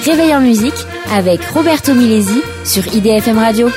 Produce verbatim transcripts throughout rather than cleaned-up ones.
Réveil en musique avec Roberto Milesi sur I D F M Radio.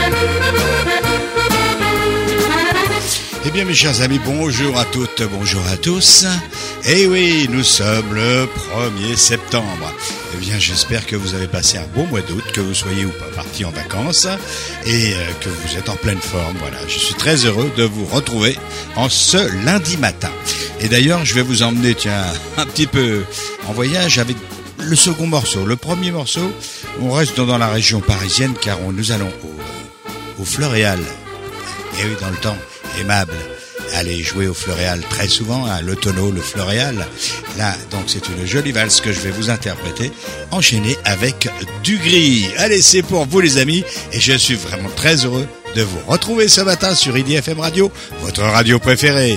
Eh bien mes chers amis, bonjour à toutes, bonjour à tous. Eh oui, nous sommes le premier septembre. Eh bien j'espère que vous avez passé un bon mois d'août, que vous soyez ou pas partis en vacances et que vous êtes en pleine forme. Voilà, je suis très heureux de vous retrouver en ce lundi matin. Et d'ailleurs, je vais vous emmener, tiens, un petit peu en voyage avec le second morceau. Le premier morceau, on reste dans la région parisienne car on, nous allons au, au Floréal. Et oui, dans le temps aimable, aller jouer au Floréal très souvent, hein, le tonneau, le Floréal. Là, donc c'est une jolie valse que je vais vous interpréter, enchaînée avec du gris. Allez, c'est pour vous les amis, et je suis vraiment très heureux de vous retrouver ce matin sur I D F M Radio, votre radio préférée.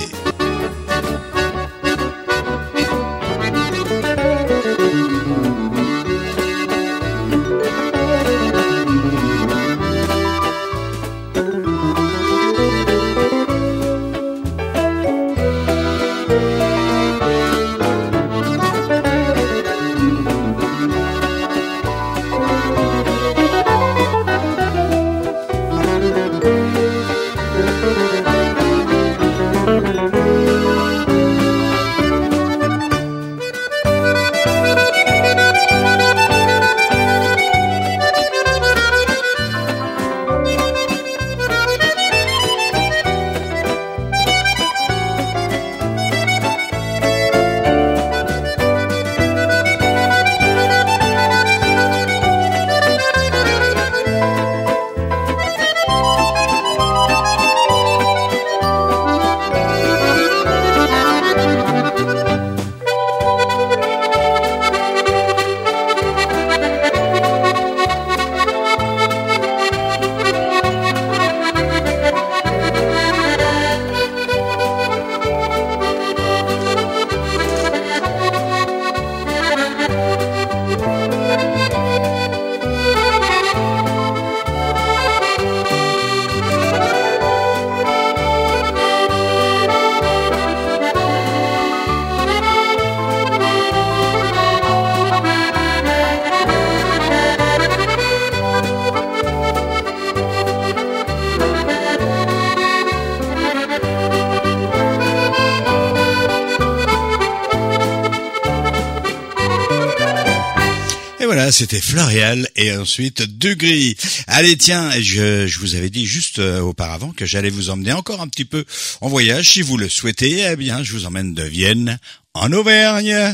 C'était Floréal et ensuite du gris. Allez tiens, je, je vous avais dit juste euh, auparavant que j'allais vous emmener encore un petit peu en voyage. Si vous le souhaitez, eh bien je vous emmène de Vienne en Auvergne.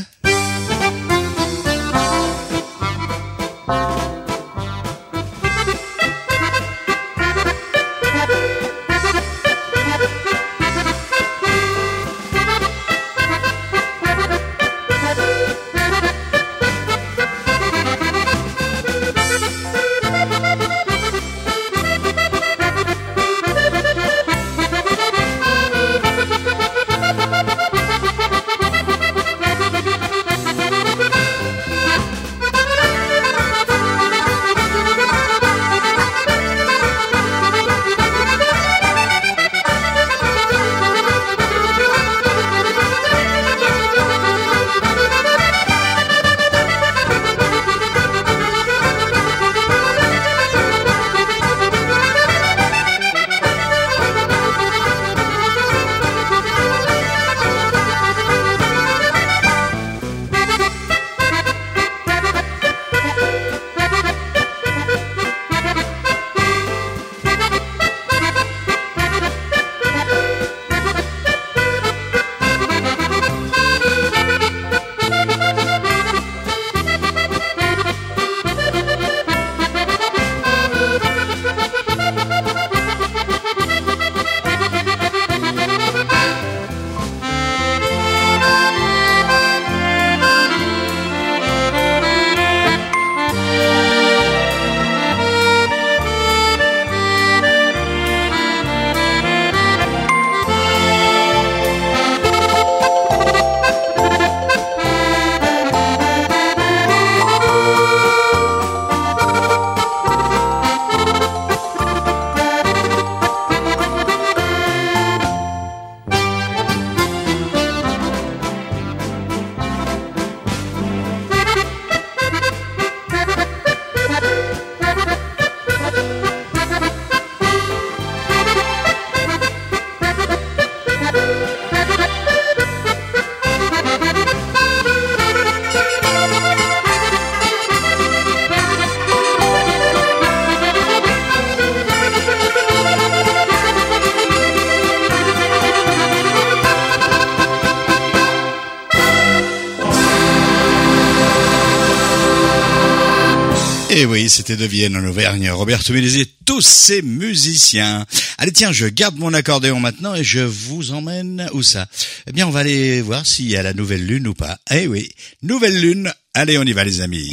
Et oui, c'était de Vienne en Auvergne. Roberto Melesi, tous ces musiciens. Allez, tiens, je garde mon accordéon maintenant et je vous emmène où ça? Eh bien, on va aller voir s'il y a la nouvelle lune ou pas. Eh oui, nouvelle lune. Allez, on y va, les amis.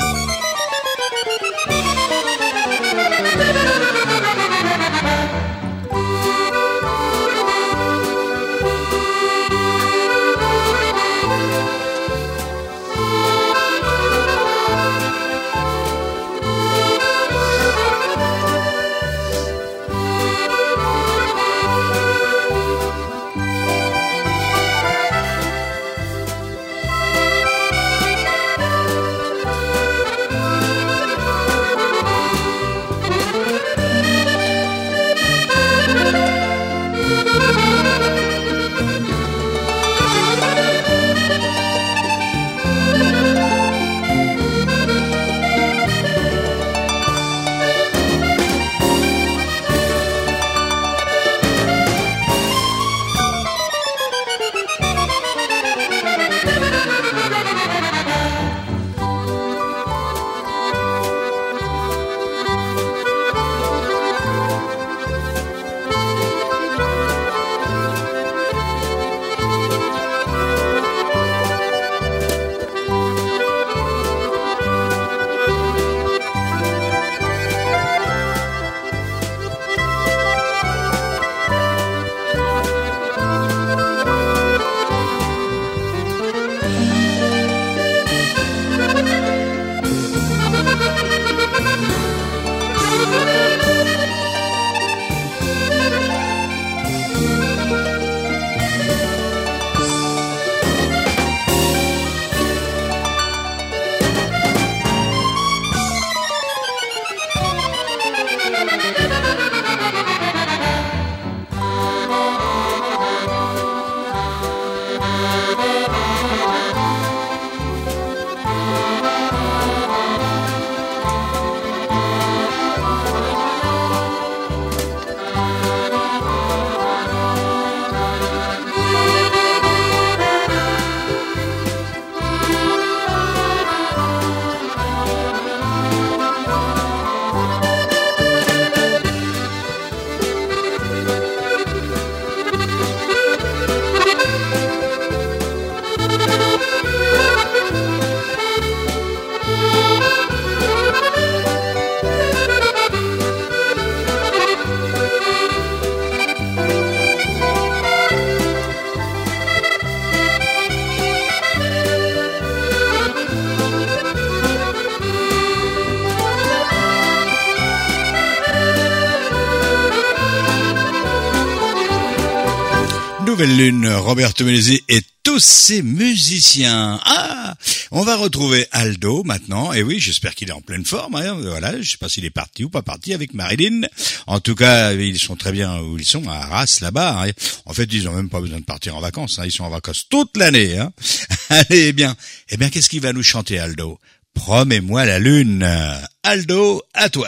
Nouvelle lune, Roberto Melesi et tous ces musiciens. Ah, on va retrouver Aldo maintenant. Et oui, j'espère qu'il est en pleine forme. Hein. Voilà, je sais pas s'il est parti ou pas parti avec Marilyn. En tout cas, ils sont très bien où ils sont, à Arras, là-bas. Hein. En fait, ils ont même pas besoin de partir en vacances. Hein. Ils sont en vacances toute l'année. Hein. Allez, eh bien, eh bien, qu'est-ce qu'il va nous chanter, Aldo? Promets-moi la lune. Aldo, à toi.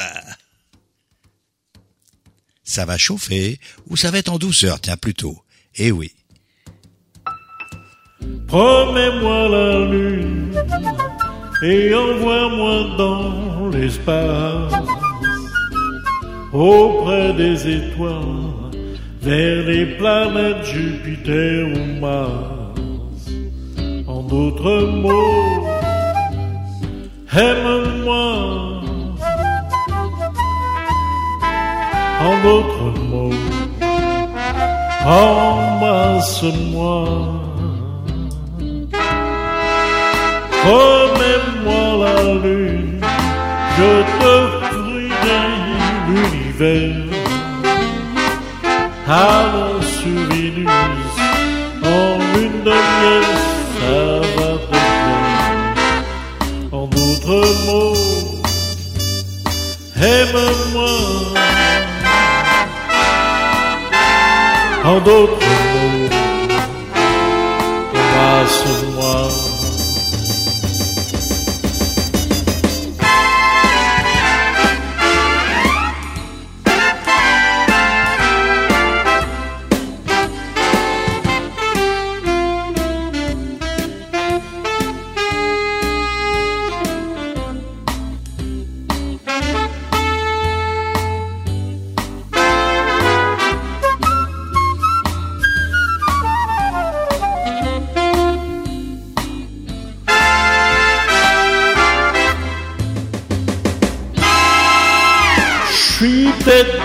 Ça va chauffer ou ça va être en douceur, tiens, plutôt. Eh oui. Promets-moi la lune et envoie-moi dans l'espace, auprès des étoiles, vers les planètes Jupiter ou Mars. En d'autres mots, aime-moi. En d'autres mots, embrasse-moi. Promets-moi la lune, je t'offrirai l'univers à mon souvenir. En lune de miel, ça va te plaire. En d'autres mots, aime-moi. En d'autres mots, embrasse-moi.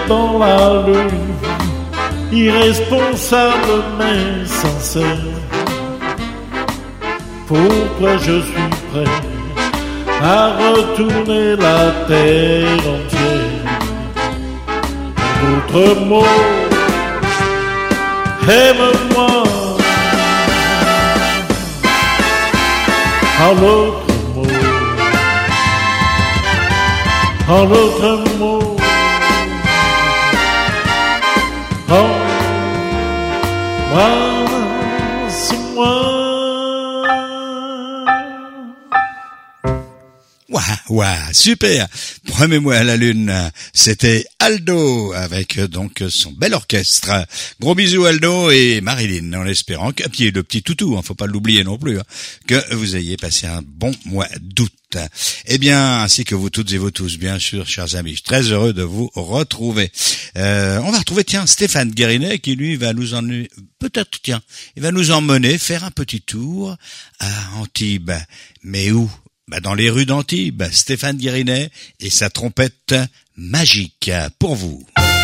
dans la lune, irresponsable mais sincère. Pourquoi je suis prêt à retourner la terre entière? D'autres mots, aime-moi. En l'autre mot, en l'autre mot, embrasse-moi. Ouah, ouah, super. Promets-moi à la lune. C'était Aldo avec donc son bel orchestre. Gros bisous Aldo et Marilyn, en espérant que, puis le petit toutou, hein, faut pas l'oublier non plus, hein, que vous ayez passé un bon mois d'août. Eh bien, ainsi que vous toutes et vous tous, bien sûr, chers amis. Je suis très heureux de vous retrouver. Euh, on va retrouver, tiens, Stéphane Guérinet qui, lui, va nous emmener, peut-être, tiens, il va nous emmener faire un petit tour à Antibes. Mais où? Bah, dans les rues d'Antibes. Stéphane Guérinet et sa trompette magique pour vous.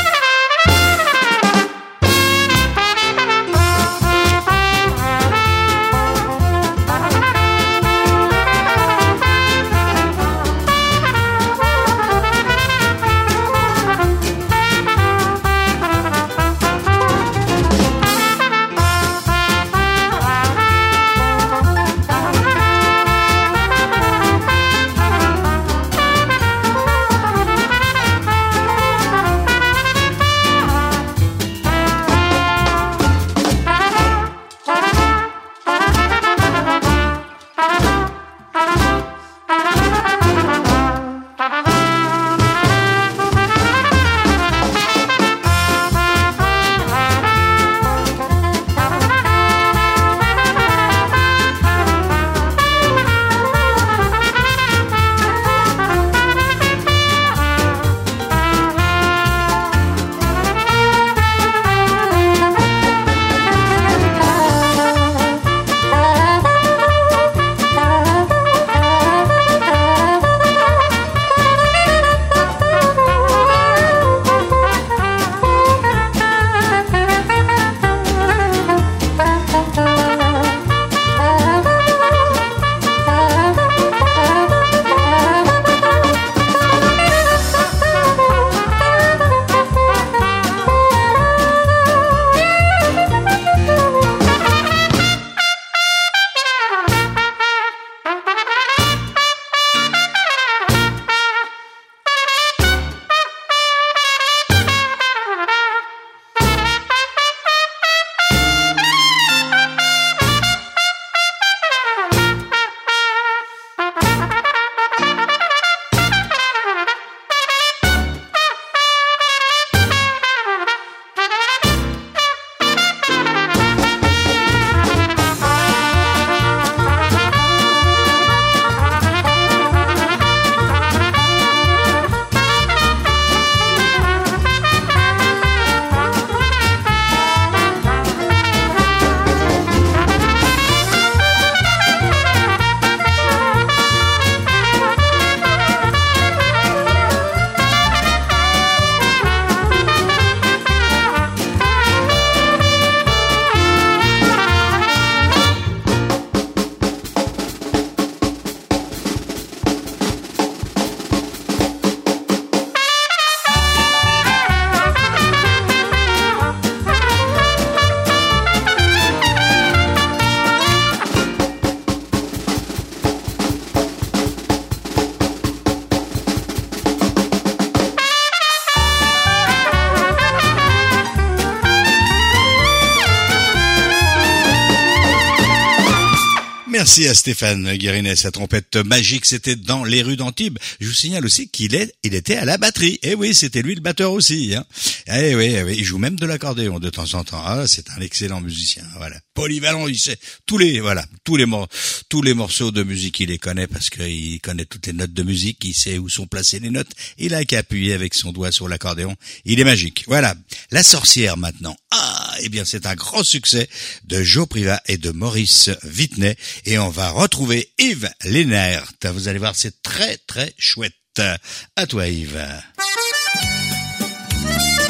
Merci à Stéphane Guérinet, sa trompette magique, c'était dans les rues d'Antibes. Je vous signale aussi qu'il est, il était à la batterie. Eh oui, c'était lui le batteur aussi, hein. Eh oui, eh oui, il joue même de l'accordéon de temps en temps. Ah, c'est un excellent musicien, voilà. Polyvalent, il sait tous les, voilà, tous les mor- tous les morceaux de musique, il les connaît parce qu'il connaît toutes les notes de musique, il sait où sont placées les notes. Il a qu'à appuyer avec son doigt sur l'accordéon. Il est magique. Voilà. La sorcière maintenant. Ah, eh bien, c'est un grand succès de Joe Privat et de Maurice Vittenet. Et on va retrouver Yves Lénert. Vous allez voir, c'est très, très chouette. À toi, Yves.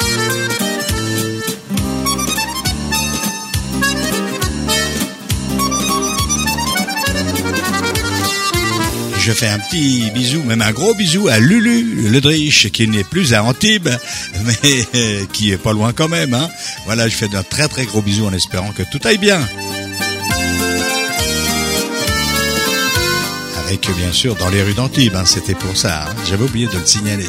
Je fais un petit bisou, même un gros bisou à Lulu Ledrich, qui n'est plus à Antibes, mais qui est pas loin quand même, hein. Voilà, je fais un très très gros bisou en espérant que tout aille bien. Avec, bien sûr, dans les rues d'Antibes, hein, c'était pour ça, hein. J'avais oublié de le signaler.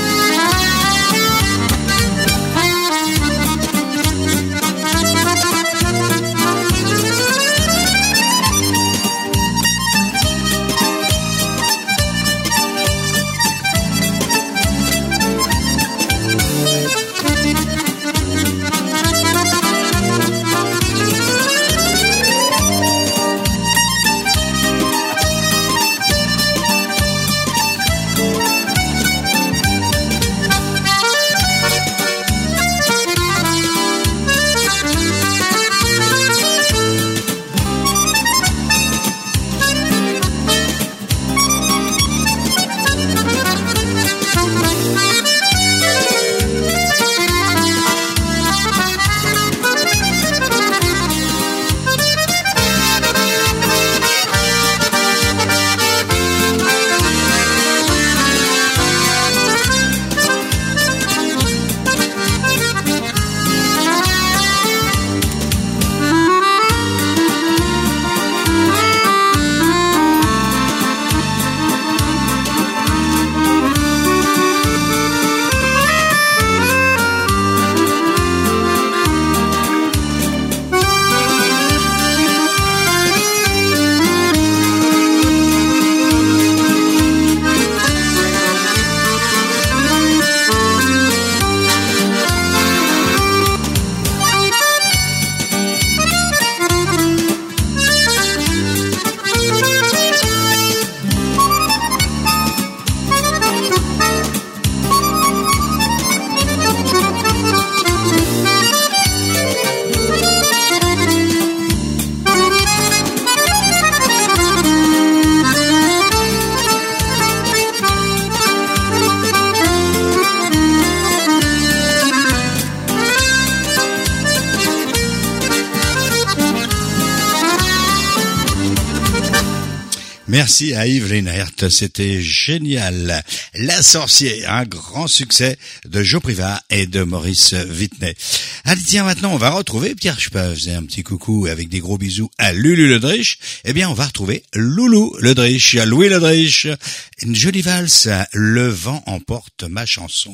Merci à Yves Leinert, c'était génial. La Sorcière, un grand succès de Joe Privat et de Maurice Vitnet. Allez, tiens, maintenant, on va retrouver, Pierre, je peux faire un petit coucou avec des gros bisous à Lulu Ledrich. Eh bien, on va retrouver Loulou Ledrich, Louis Ledrich. Une jolie valse, Le vent emporte ma chanson.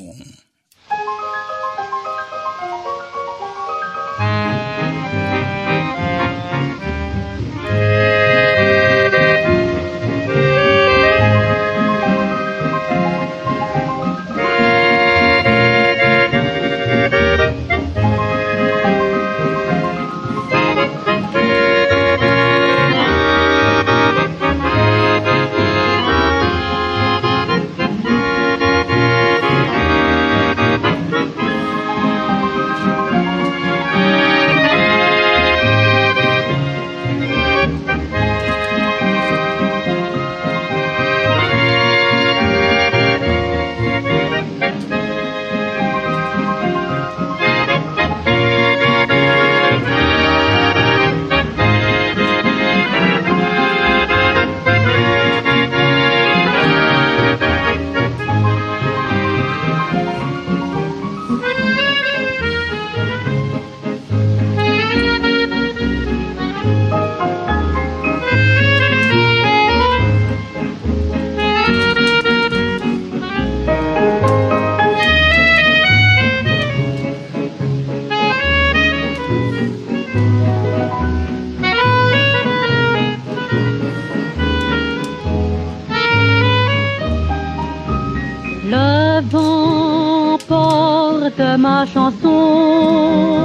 Ma chanson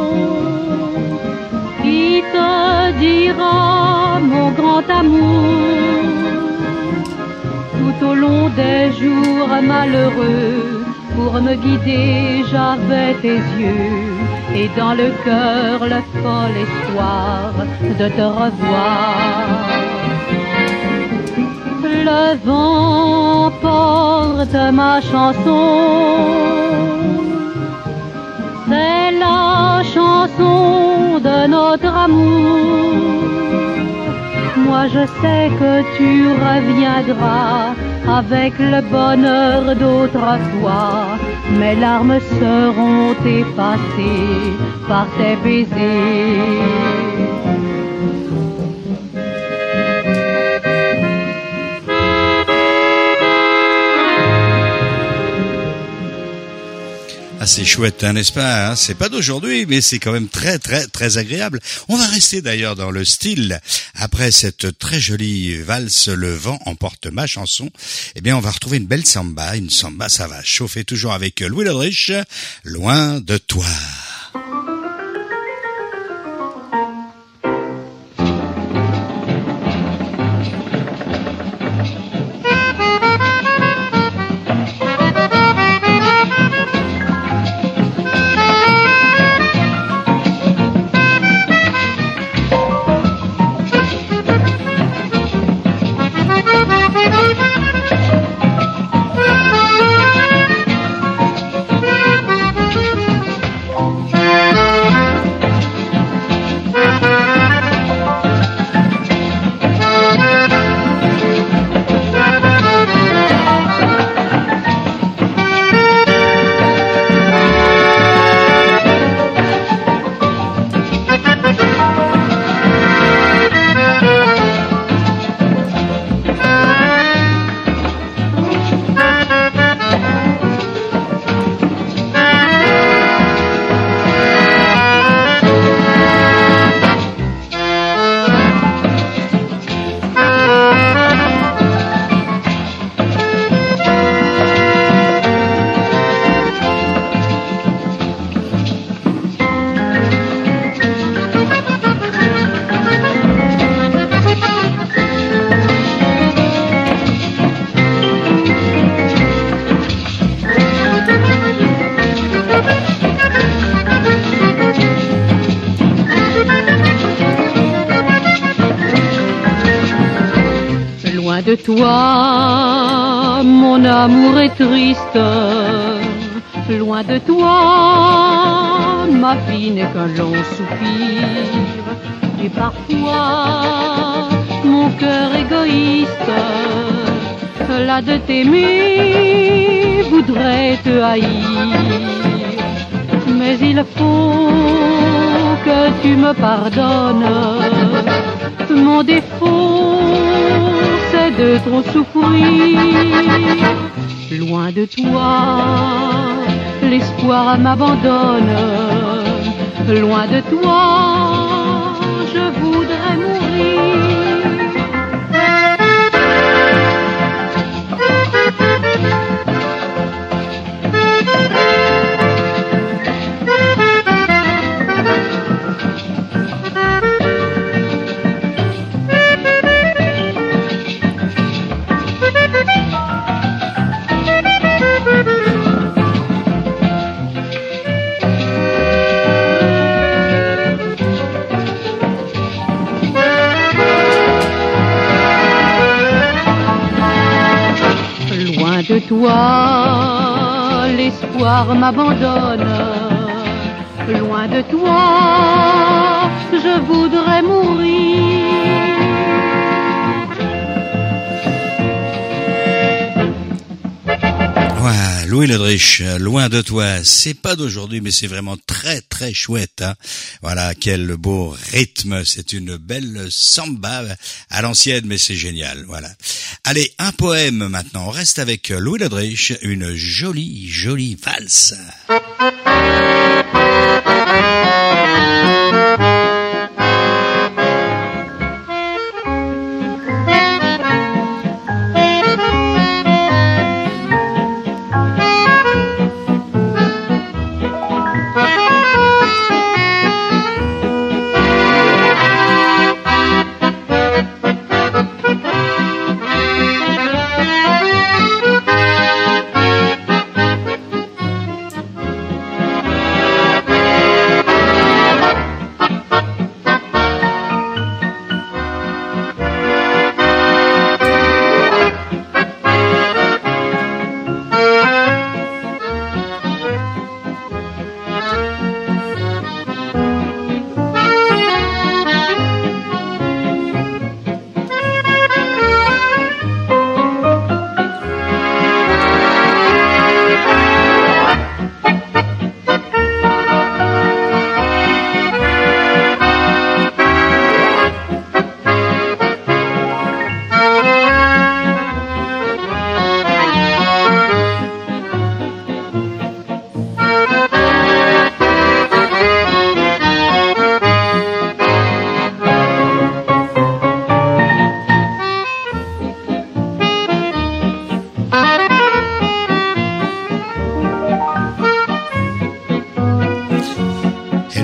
qui te dira mon grand amour tout au long des jours malheureux. Pour me guider j'avais tes yeux et dans le cœur le fol espoir de te revoir. Le vent porte ma chanson la chanson de notre amour. Moi je sais que tu reviendras avec le bonheur d'autrefois. Mes larmes seront effacées par tes baisers. Ah, c'est chouette, hein, n'est-ce pas, hein? C'est pas d'aujourd'hui, mais c'est quand même très, très, très agréable. On va rester d'ailleurs dans le style. Après cette très jolie valse, Le vent emporte ma chanson, eh bien, on va retrouver une belle samba. Une samba, ça va chauffer toujours avec Louis Ledrich, Loin de toi. De toi, mon amour est triste. Loin de toi, ma vie n'est qu'un long soupir. Et parfois, mon cœur égoïste, là de t'aimer, voudrait te haïr. Mais il faut que tu me pardonnes mon défaut, c'est de trop souffrir. Loin de toi, l'espoir m'abandonne. Loin de toi, je voudrais mourir. De toi, l'espoir m'abandonne. Loin de toi, je voudrais mourir. Voilà, Louis Ledrich, Loin de toi, c'est pas d'aujourd'hui, mais c'est vraiment très très chouette, hein. Voilà, quel beau rythme, c'est une belle samba à l'ancienne, mais c'est génial, voilà. Allez, un poème maintenant, on reste avec Louis Ledrich, une jolie, jolie valse.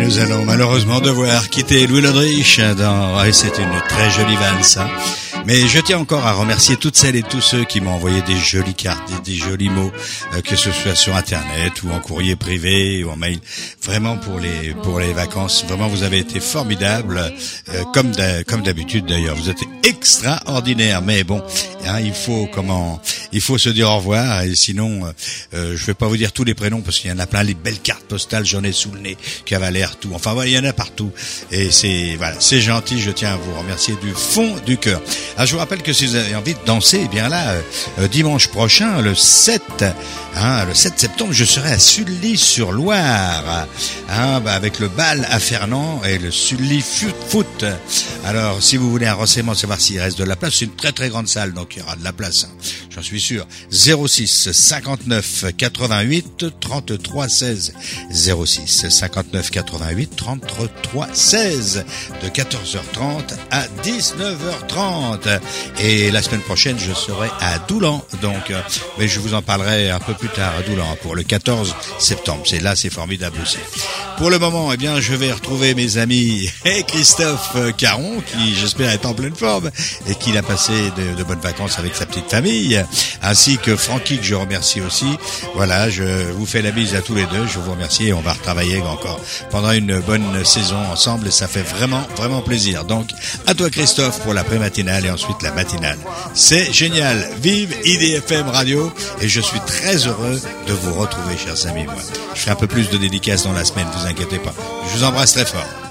nous allons malheureusement devoir quitter Louis Lodrich dans, ouais, c'est une très jolie valse, hein. Mais je tiens encore à remercier toutes celles et tous ceux qui m'ont envoyé des jolies cartes, des, des jolis mots, euh, que ce soit sur Internet ou en courrier privé ou en mail. Vraiment pour les pour les vacances, vraiment vous avez été formidables, euh, comme d'a, comme d'habitude d'ailleurs. Vous êtes extraordinaires. Mais bon, hein, il faut comment, il faut se dire au revoir. Et sinon, euh, je vais pas vous dire tous les prénoms parce qu'il y en a plein. Les belles cartes postales, j'en ai sous le nez, Cavalère, tout. Enfin voilà, il y en a partout. Et c'est voilà, c'est gentil. Je tiens à vous remercier du fond du cœur. Alors, je vous rappelle que si vous avez envie de danser, eh bien là, euh, dimanche prochain, le sept, hein, le sept septembre, je serai à Sully-sur-Loire, hein, bah, avec le bal à Fernand et le Sully Foot. Alors, si vous voulez un renseignement, savoir s'il reste de la place, c'est une très très grande salle, donc il y aura de la place, hein, j'en suis sûr. zéro six cinquante-neuf quatre-vingt-huit trente-trois seize, zéro six cinquante-neuf quatre-vingt-huit trente-trois seize, de quatorze heures trente à dix-neuf heures trente. Et la semaine prochaine, je serai à Doulan, donc, euh, mais je vous en parlerai un peu plus tard à Doulan pour le quatorze septembre. C'est là, c'est formidable aussi. Pour le moment, eh bien, je vais retrouver mes amis et Christophe Caron, qui j'espère est en pleine forme et qu'il a passé de, de bonnes vacances avec sa petite famille, ainsi que Francky que je remercie aussi. Voilà, je vous fais la bise à tous les deux. Je vous remercie et on va retravailler encore pendant une bonne saison ensemble et ça fait vraiment vraiment plaisir. Donc, à toi Christophe pour la pré-matinale et ensuite la matinale. C'est génial. Vive I D F M Radio et je suis très heureux de vous retrouver, chers amis. Moi, je fais un peu plus de dédicaces dans la semaine, vous inquiétez pas. Je vous embrasse très fort.